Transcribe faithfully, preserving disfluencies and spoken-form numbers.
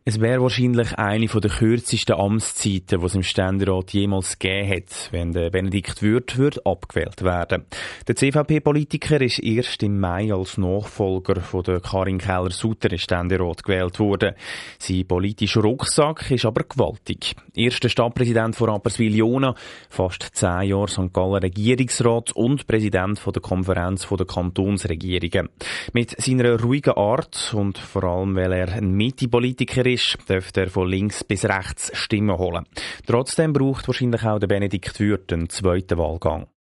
Es wäre wahrscheinlich eine der kürzesten Amtszeiten, die es im Ständerat jemals gegeben hat, wenn der Benedikt Würth würde abgewählt werden. Der C V P-Politiker ist erst im Mai als Nachfolger von der Karin Keller-Sutter im Ständerat gewählt worden. Sein politischer Rucksack ist aber gewaltig. Erster Stadtpräsident von Rapperswil-Jona, fast zehn Jahre Sankt Galler Regierungsrat und Präsident von der Konferenz der Kantonsregierungen. Mit seiner ruhigen Art und vor allem, weil er ein Mitte-Politiker ist, dürfte er von links bis rechts Stimmen holen. Trotzdem braucht wahrscheinlich auch der Benedikt Würth einen zweiten Wahlgang.